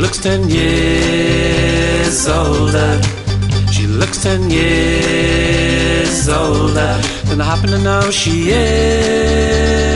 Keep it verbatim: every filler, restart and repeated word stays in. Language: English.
looks ten years older. She looks ten years older than I happen to know she is.